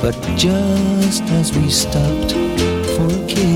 But just as we stopped for a kiss,